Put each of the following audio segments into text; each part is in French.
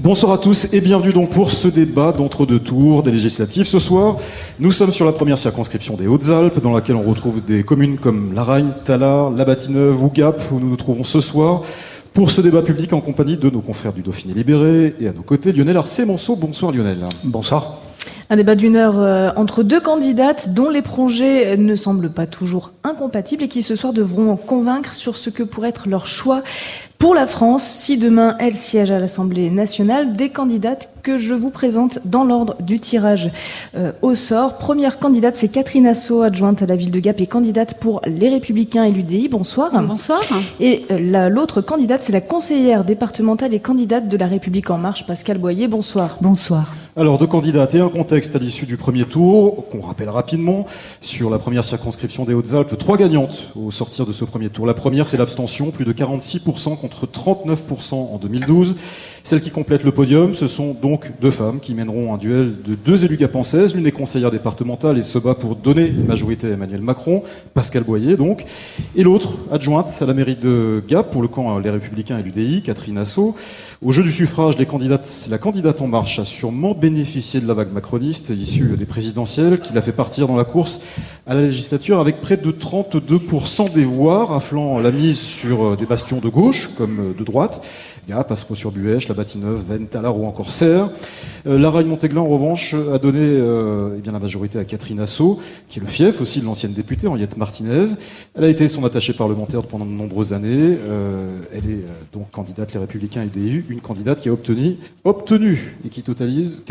Bonsoir à tous et bienvenue donc pour ce débat d'entre-deux tours des législatives. Ce soir, nous sommes sur la première circonscription des Hautes-Alpes, dans laquelle on retrouve des communes comme Laragne, Tallard, La Bâtie-Neuve ou Gap, où nous nous trouvons ce soir pour ce débat public en compagnie de nos confrères du Dauphiné libéré et à nos côtés Lionel Arcé-Manceau. Bonsoir Lionel. Bonsoir. Un débat d'une heure entre deux candidates dont les projets ne semblent pas toujours incompatibles et qui ce soir devront convaincre sur ce que pourrait être leur choix pour la France si demain elle siège à l'Assemblée nationale. Des candidates que je vous présente dans l'ordre du tirage au sort. Première candidate, c'est Catherine Assaut, adjointe à la ville de Gap et candidate pour Les Républicains et l'UDI. Bonsoir. Bonsoir. Et l'autre candidate, c'est la conseillère départementale et candidate de La République En Marche, Pascale Boyer. Bonsoir. Bonsoir. Alors, deux candidates et un contexte à l'issue du premier tour, qu'on rappelle rapidement. Sur la première circonscription des Hautes-Alpes, 3 gagnantes au sortir de ce premier tour. La première, c'est l'abstention, plus de 46% contre 39% en 2012. Celles qui complètent le podium, ce sont donc deux femmes qui mèneront un duel de deux élus gapençaises. L'une est conseillère départementale et se bat pour donner une majorité à Emmanuel Macron, Pascale Boyer donc. Et l'autre, adjointe à la mairie de Gap pour le camp Les Républicains et l'UDI, Catherine Assaut. Au jeu du suffrage, la candidate En Marche a sûrement bénéficié de la vague macroniste issue des présidentielles qui l'a fait partir dans la course à la législature avec près de 32% des voix, raflant la mise sur des bastions de gauche comme de droite. Gap, Ascros-sur-Buèche, La Bâtie-Neuve, Vennes, Tallard ou encore Serres. Laragne-Montéglin, en revanche, a donné la majorité à Catherine Assaut, qui est le fief aussi de l'ancienne députée, Henriette Martinez. Elle a été son attachée parlementaire pendant de nombreuses années. Elle est donc candidate Les Républicains et l'UDI, une candidate qui a obtenu et qui totalise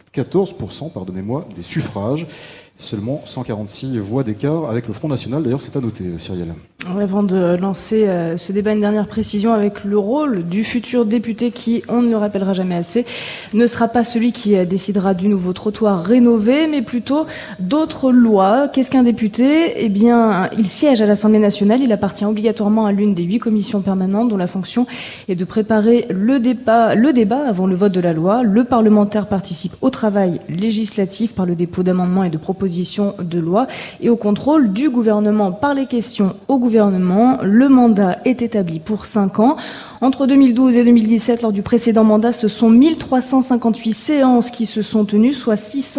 14%, des suffrages. Seulement 146 voix d'écart avec le Front National. D'ailleurs, c'est à noter, Cyrielle. Avant de lancer ce débat, une dernière précision avec le rôle du futur député qui, on ne le rappellera jamais assez, ne sera pas celui qui décidera du nouveau trottoir rénové, mais plutôt d'autres lois. Qu'est-ce qu'un député ? Eh bien, il siège à l'Assemblée nationale, il appartient obligatoirement à l'une des 8 commissions permanentes dont la fonction est de préparer le débat avant le vote de la loi. Le parlementaire participe au travail législatif par le dépôt d'amendements et de propositions de loi et au contrôle du gouvernement par les questions au gouvernement. Le mandat est établi pour 5 ans. Entre 2012 et 2017, lors du précédent mandat, ce sont 1358 séances qui se sont tenues, soit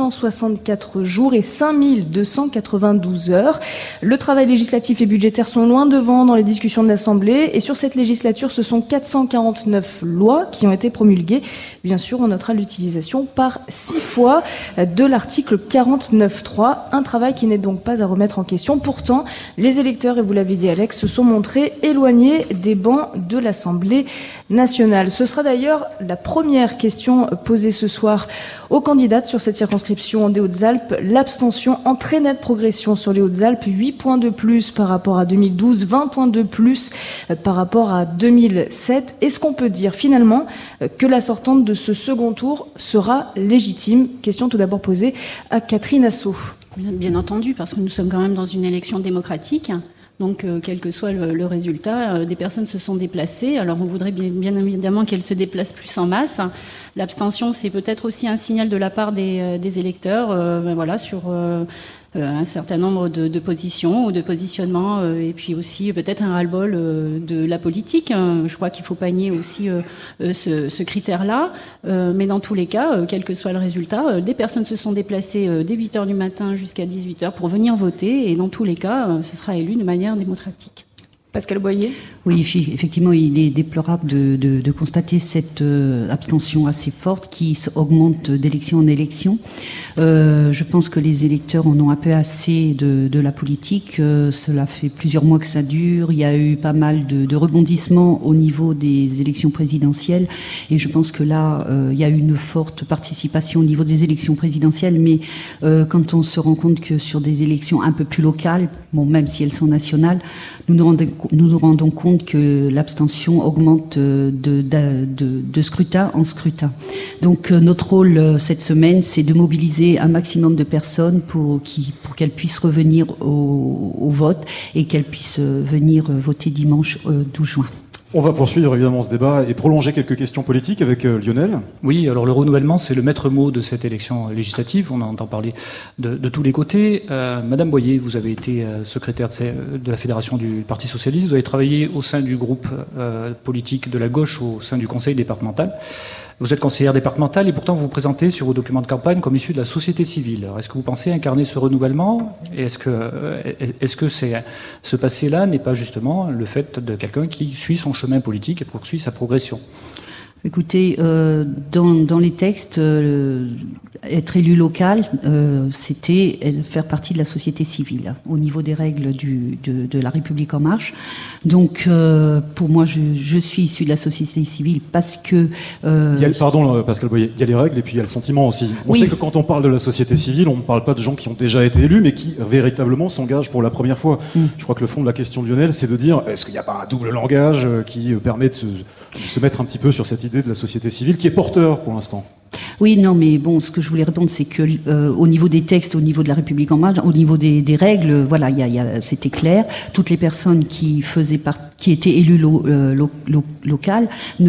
664 jours et 5292 heures. Le travail législatif et budgétaire sont loin devant dans les discussions de l'Assemblée. Et sur cette législature, ce sont 449 lois qui ont été promulguées. Bien sûr, on notera l'utilisation par 6 fois de l'article 49.3. Un travail qui n'est donc pas à remettre en question. Pourtant, les électeurs, et vous l'avez dit Alex, se sont montrés éloignés des bancs de l'Assemblée nationale. Ce sera d'ailleurs la première question posée ce soir aux candidates sur cette circonscription des Hautes-Alpes. L'abstention en très nette progression sur les Hautes-Alpes, 8 points de plus par rapport à 2012, 20 points de plus par rapport à 2007. Est-ce qu'on peut dire finalement que la sortante de ce second tour sera légitime ? Question tout d'abord posée à Catherine Assaut. Bien entendu, parce que nous sommes quand même dans une élection démocratique. Donc, quel que soit le résultat, des personnes se sont déplacées. Alors, on voudrait bien évidemment qu'elles se déplacent plus en masse. L'abstention, c'est peut-être aussi un signal de la part des électeurs, sur un certain nombre de positions ou de positionnements, et puis aussi peut-être un ras-le-bol de la politique. Je crois qu'il faut pas nier aussi ce critère-là. Mais dans tous les cas, quel que soit le résultat, des personnes se sont déplacées dès 8h du matin jusqu'à 18h pour venir voter, et dans tous les cas, ce sera élu de manière démocratique. Pascale Boyer ? Oui, effectivement, il est déplorable de constater cette abstention assez forte qui augmente d'élection en élection. Je pense que les électeurs en ont un peu assez de la politique. Cela fait plusieurs mois que ça dure. Il y a eu pas mal de rebondissements au niveau des élections présidentielles. Et je pense que là, il y a eu une forte participation au niveau des élections présidentielles. Mais quand on se rend compte que sur des élections un peu plus locales, bon, même si elles sont nationales, nous nous rendons compte que l'abstention augmente de scrutin en scrutin. Donc notre rôle cette semaine, c'est de mobiliser un maximum de personnes pour qu'elles puissent revenir au vote et qu'elles puissent venir voter dimanche 12 juin. On va poursuivre évidemment ce débat et prolonger quelques questions politiques avec Lionel. Oui, alors le renouvellement, c'est le maître mot de cette élection législative. On entend parler de tous les côtés. Madame Boyer, vous avez été secrétaire de la Fédération du Parti Socialiste. Vous avez travaillé au sein du groupe politique de la gauche, au sein du Conseil départemental. Vous êtes conseillère départementale et pourtant vous vous présentez sur vos documents de campagne comme issue de la société civile. Alors, est-ce que vous pensez incarner ce renouvellement? Et est-ce que ce passé-là n'est pas justement le fait de quelqu'un qui suit son chemin politique et poursuit sa progression? Écoutez, dans les textes, être élu local, c'était faire partie de la société civile au niveau des règles de la République en marche. Donc, pour moi, je suis issue de la société civile parce que... Pardon, Pascal Boyer, il y a les règles et puis il y a le sentiment aussi. On sait que quand on parle de la société civile, on ne parle pas de gens qui ont déjà été élus, mais qui véritablement s'engagent pour la première fois. Je crois que le fond de la question de Lionel, c'est de dire, est-ce qu'il n'y a pas un double langage qui permet de se mettre un petit peu sur cette idée de la société civile qui est porteur pour l'instant? Oui, non, mais bon, ce que je voulais répondre, c'est que au niveau des textes, au niveau de la République en marche, au niveau des règles, voilà, c'était clair. Toutes les personnes qui étaient élues locales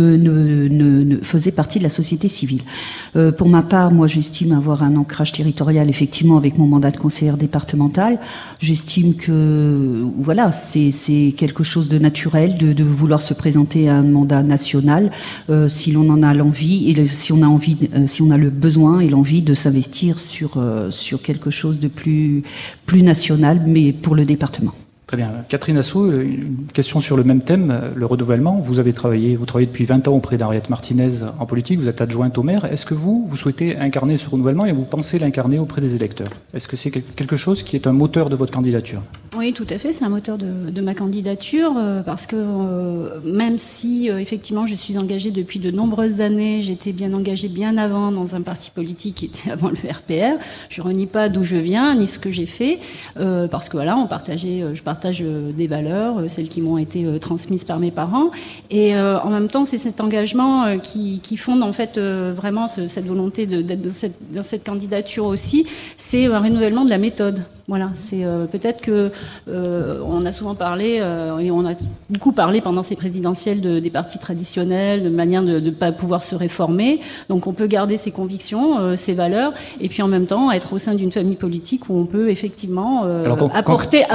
ne faisaient partie de la société civile. Pour ma part, moi, j'estime avoir un ancrage territorial, effectivement, avec mon mandat de conseillère départementale. J'estime que, voilà, c'est quelque chose de naturel de vouloir se présenter à un mandat national, si l'on en a l'envie et si on a envie, si on a le besoin et l'envie de s'investir sur quelque chose de plus national, mais pour le département. Très bien. Catherine Assou, une question sur le même thème, le renouvellement. Vous travaillez depuis 20 ans auprès d'Henriette Martinez en politique, vous êtes adjointe au maire. Est-ce que vous souhaitez incarner ce renouvellement et vous pensez l'incarner auprès des électeurs? Est-ce que c'est quelque chose qui est un moteur de votre candidature? Oui, tout à fait, c'est un moteur de ma candidature, parce que même si effectivement je suis engagée depuis de nombreuses années, j'étais bien engagée bien avant dans un parti politique qui était avant le RPR, je renie pas d'où je viens, ni ce que j'ai fait, parce que voilà, je partage des valeurs, celles qui m'ont été transmises par mes parents, et en même temps c'est cet engagement qui fonde en fait vraiment cette volonté d'être dans cette candidature aussi, c'est un renouvellement de la méthode. Voilà, c'est peut-être que on a souvent parlé et on a beaucoup parlé pendant ces présidentielles des partis traditionnels, de manière de pas pouvoir se réformer. Donc on peut garder ses convictions, ses valeurs, et puis en même temps être au sein d'une famille politique où on peut effectivement apporter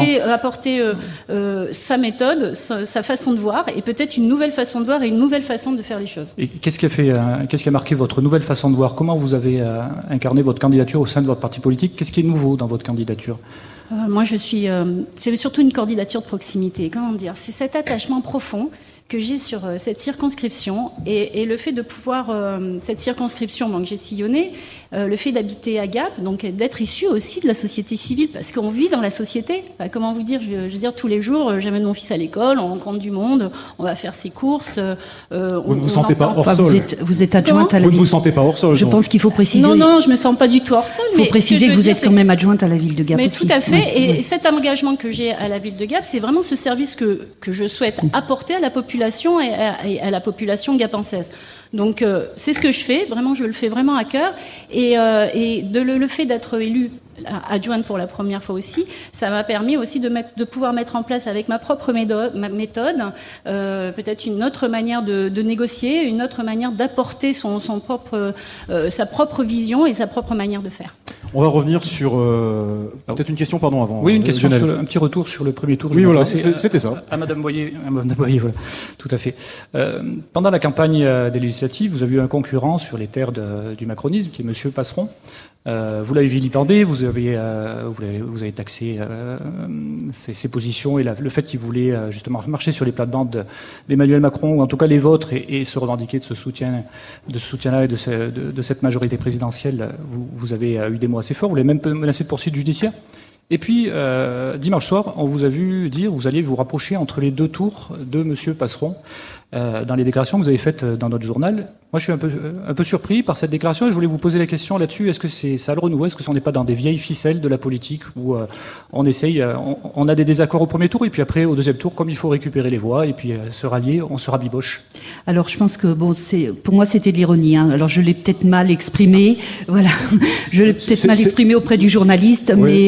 sa méthode, sa façon de voir, et peut-être une nouvelle façon de voir et une nouvelle façon de faire les choses. Et qu'est-ce qui a marqué votre nouvelle façon de voir? Comment vous avez incarné votre candidature au sein de votre parti politique? Qu'est-ce qui est nouveau dans votre candidature? Moi, c'est surtout une candidature de proximité. Comment dire? C'est cet attachement profond que j'ai sur cette circonscription et le fait de pouvoir cette circonscription donc j'ai sillonné, le fait d'habiter à Gap, donc d'être issu aussi de la société civile, parce qu'on vit dans la société. Enfin, comment vous dire, je veux dire, tous les jours j'amène mon fils à l'école, on rencontre du monde, on va faire ses courses. Vous ne vous sentez pas hors sol? Vous êtes adjointe à la ville. Vous ne vous sentez pas hors sol? Je pense qu'il faut préciser. Non, je me sens pas du tout hors sol. Il faut préciser que vous êtes quand même adjointe à la ville de Gap. Mais aussi. Tout à fait. Oui, et cet engagement que j'ai à la ville de Gap, c'est vraiment ce service que je souhaite apporter à la population et à la population gapençaise. Donc c'est ce que je fais, vraiment, je le fais vraiment à cœur, et le fait d'être élue adjointe pour la première fois aussi, ça m'a permis aussi de pouvoir mettre en place avec ma propre méthode, peut-être une autre manière de négocier, une autre manière d'apporter sa propre vision et sa propre manière de faire. On va revenir sur peut-être une question, pardon, avant. Oui, une question, un petit retour sur le premier tour. Oui, voilà, c'était ça. À Madame Boyer, voilà, tout à fait. Pendant la campagne des législatives, vous avez eu un concurrent sur les terres du macronisme, qui est Monsieur Passeron. Vous l'avez vilipendé, vous avez taxé ses positions et le fait qu'il voulait justement marcher sur les plates-bandes d'Emmanuel Macron, ou en tout cas les vôtres, et se revendiquer de ce soutien-là et de cette majorité présidentielle. Vous avez eu des mots assez forts, vous l'avez même menacé de poursuite judiciaire. Et puis, dimanche soir, on vous a vu dire que vous alliez vous rapprocher entre les deux tours de Monsieur Passeron. Dans les déclarations que vous avez faites dans notre journal. Moi, je suis un peu surpris par cette déclaration et je voulais vous poser la question là-dessus. Est-ce que c'est ça le renouveau? Est-ce que on n'est pas dans des vieilles ficelles de la politique où on essaye, on a des désaccords au premier tour et puis après, au deuxième tour, comme il faut récupérer les voix et puis se rallier, on se rabiboche? Alors, je pense que pour moi, c'était de l'ironie. Hein. Alors, je l'ai peut-être mal exprimé. Voilà, je l'ai peut-être mal exprimé auprès du journaliste, oui. Mais c'est vrai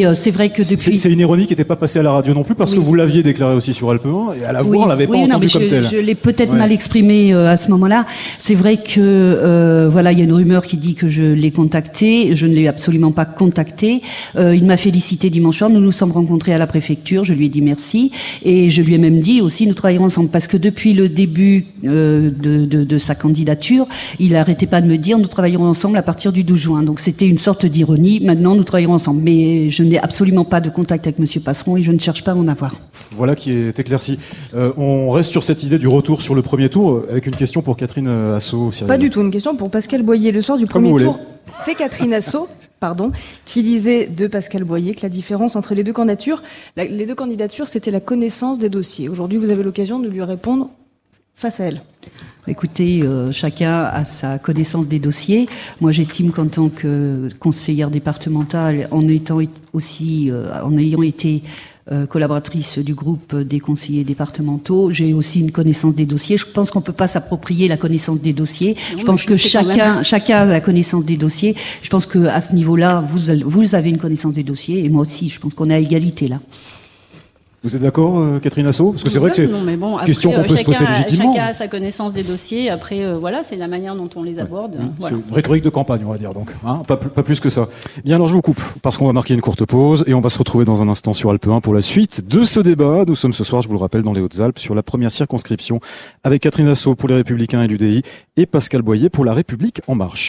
vrai que depuis... C'est une ironie qui n'était pas passée à la radio non plus, parce que vous l'aviez déclaré aussi sur Alpe 1, et à la voix, on l'avait pas entendu comme tel. Je l'ai peut-être mal exprimé à ce moment-là. C'est vrai que voilà, il y a une rumeur qui dit que je l'ai contacté. Je ne l'ai absolument pas contacté. Il m'a félicité dimanche soir. Nous nous sommes rencontrés à la préfecture. Je lui ai dit merci, et je lui ai même dit aussi nous travaillerons ensemble, parce que depuis le début de sa candidature, il n'arrêtait pas de me dire nous travaillerons ensemble à partir du 12 juin. Donc c'était une sorte d'ironie. Maintenant, nous travaillerons ensemble. Mais je n'ai absolument pas de contact avec Monsieur Passeron et je ne cherche pas à en avoir. Voilà qui est éclairci. On reste sur cette idée du retour sur le premier tour, avec une question pour Catherine Assot. Pas du tout, une question pour Pascal Boyer. Le soir du premier tour, c'est Catherine Assot, qui disait de Pascal Boyer que la différence entre les deux candidatures, c'était la connaissance des dossiers. Aujourd'hui, vous avez l'occasion de lui répondre face à elle. Écoutez, chacun a sa connaissance des dossiers. Moi, j'estime qu'en tant que conseillère départementale, en ayant été collaboratrice du groupe des conseillers départementaux, j'ai aussi une connaissance des dossiers. Je pense qu'on peut pas s'approprier la connaissance des dossiers. Je pense que chacun a la connaissance des dossiers. Je pense que à ce niveau-là, vous avez une connaissance des dossiers, et moi aussi. Je pense qu'on est à égalité là. Vous êtes d'accord, Catherine Assot? Parce que c'est vrai que c'est une question qu'on peut se poser légitimement. Chacun a sa connaissance des dossiers. Après, voilà, c'est la manière dont on les aborde. Voilà. C'est une rhétorique de campagne, on va dire, donc. Pas plus que ça. Bien, alors je vous coupe, parce qu'on va marquer une courte pause, et on va se retrouver dans un instant sur Alpe 1 pour la suite de ce débat. Nous sommes ce soir, je vous le rappelle, dans les Hautes-Alpes, sur la première circonscription, avec Catherine Assot pour les Républicains et l'UDI, et Pascal Boyer pour la République En Marche.